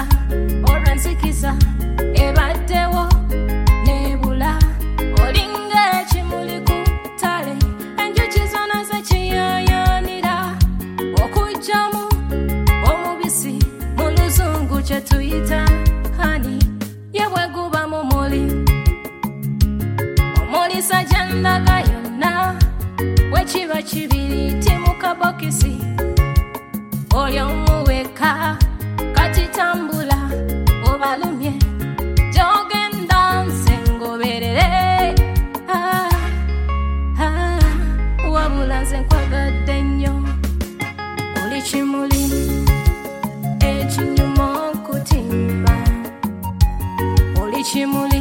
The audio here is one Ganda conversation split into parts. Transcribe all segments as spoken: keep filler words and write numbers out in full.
olwenzikiza ebaddewo nebula olinga ekimuli ku ttale enjuki zonna zekiyayaanira okugyamu omubisi mu luzungu kye tuyita hani ye bwe guba mumuli omulisa gye ndaga yonna bwe kiba kibiriiti mu kabokisi oli omuweka kati tambula obalumye gy'ogenda nze ngoberere ah, ah, wabula nze nkwagadde nnyo oli kimuli ekinyuma okutimba oli kimuli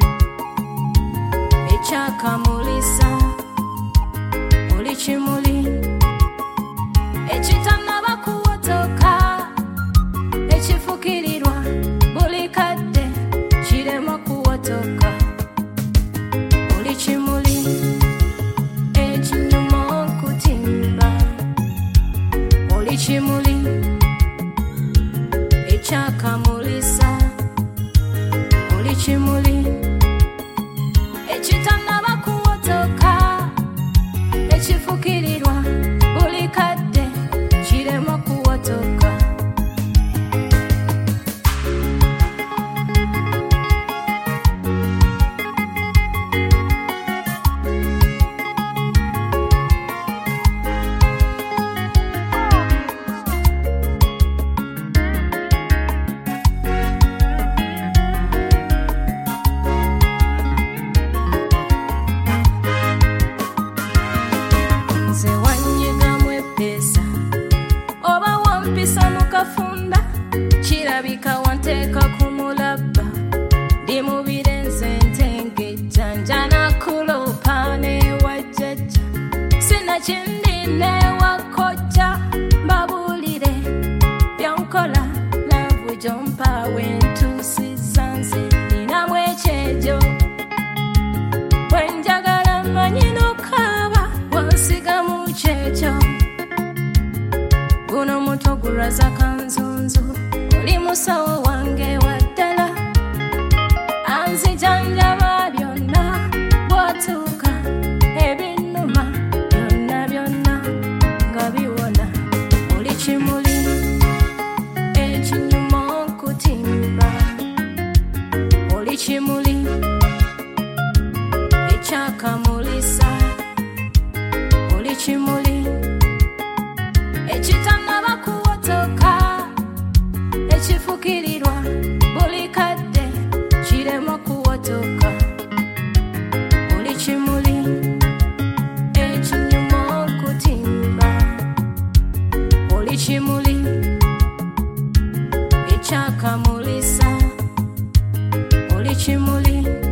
ekyakamulisa oli kimuli ekitannaba kuwotoka ekifukirirwa buli kadde kirema kuwotoka oli kimuli ekinyuma okutimba oli kimuli ekyakamulisa oli kimuli ekitannaba kuwotoka ekifukirirwa buli kadde kirema kuwotoka nze wanyigamu eppeesa oba wampisa mu kafunda kirabika wanteeka ku mulabba ndi mu birenze ntengejjanja nakuloopa n'ewajjajja sinakindi n'ewakojja mbabuulire byonkola laavu gyompa wentuusiza nze ninamu ekyejo bwe njagala manyi n'okaaba wansigamu kyekyo guno muto gulwaza kanzunzu oli musawo wange waddala anzijanjaba byonna bw'otuuka ebinnuma byonna byonna nga biwona oli kimuli ekinyuma okutimba oli kimuli ekyakamulisa oli kimuli ekitannaba kuwotoka ekifukirirwa buli kadde kirema kuwotoka oli kimuli ekinyuma okutimba oli kimuli ekyakamulisa oli kimuli